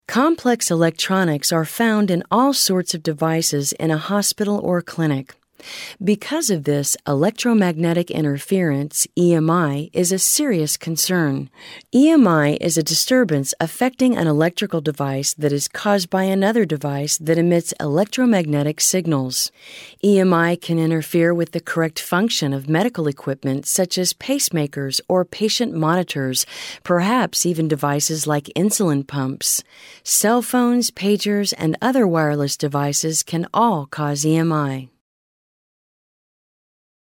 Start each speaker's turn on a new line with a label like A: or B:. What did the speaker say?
A: Complex electronics are found in all sorts of devices in a hospital or clinic. Because of this, electromagnetic interference, EMI, is a serious concern. EMI is a disturbance affecting an electrical device that is caused by another device that emits electromagnetic signals. EMI can interfere with the correct function of medical equipment such as pacemakers or patient monitors, perhaps even devices like insulin pumps. Cell phones, pagers, and other wireless devices can all cause EMI.